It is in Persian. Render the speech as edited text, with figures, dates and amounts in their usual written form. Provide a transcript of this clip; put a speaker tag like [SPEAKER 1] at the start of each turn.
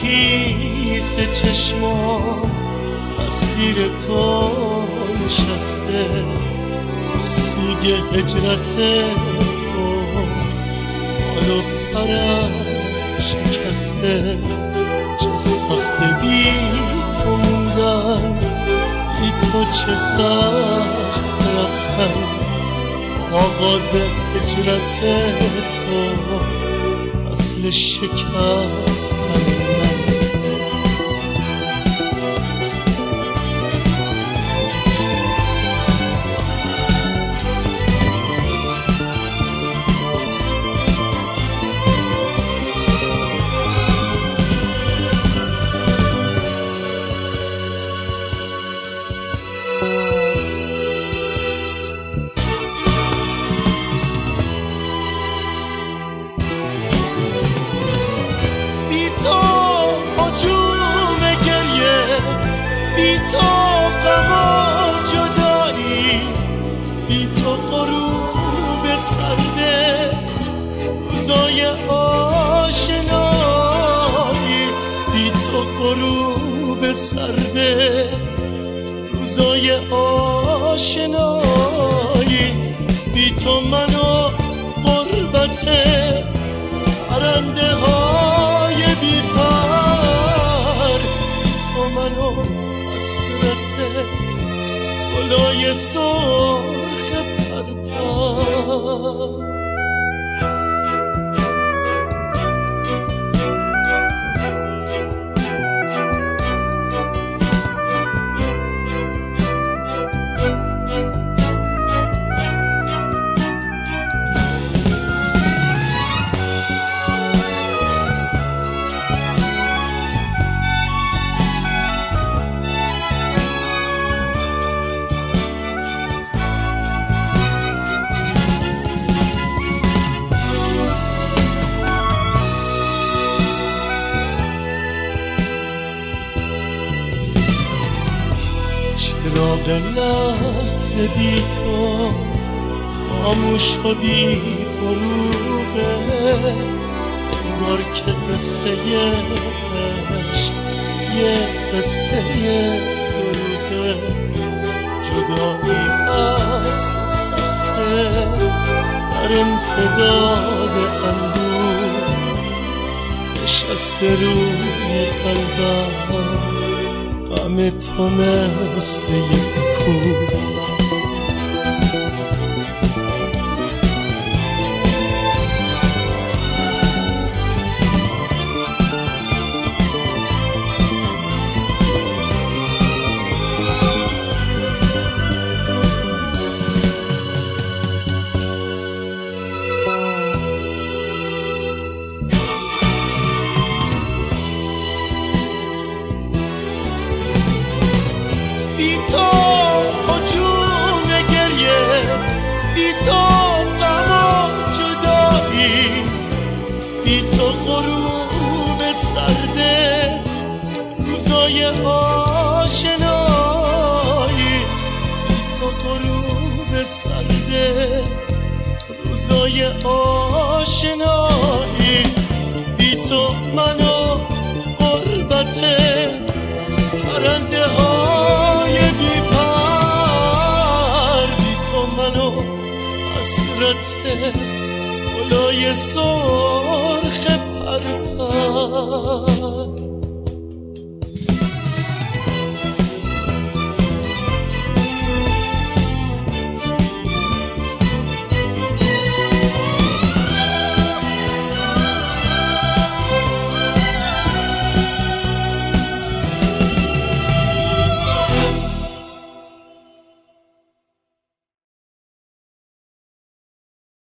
[SPEAKER 1] خیس چشمام تصویر تو نشسته، سوگ هجرت تو حال و پرم شکسته. چه سخت بی تو موندن، بی تو چه سخت رفتن. آغاز هجرت تو اصل شکستن من. بی تو غم و جدایی، بی تو غروب سرده روزای آشنایی، بی تو غروب سرده روزای آشنایی، بی تو منو غربت پرنده های بی پر، بی تو منو حسرت گلای سرخ پرپر. چراغ لحظه بی تو خاموش و بی فروغه، انگار که قصه عشق یه قصه دروغه. جدایی است و سخته در امتداد اندوه، نشسته روی قلبم غم تو مثل یک کوه. بی تو هجوم گریه، بی تو غم و جدایی، بی تو غروب سرده روزای آشنایی، بی تو غروب سرده روزای آشنایی، بی تو منو غربت پرنده های بی پر، بی تو منو حسرت گلای سرخ پرپر.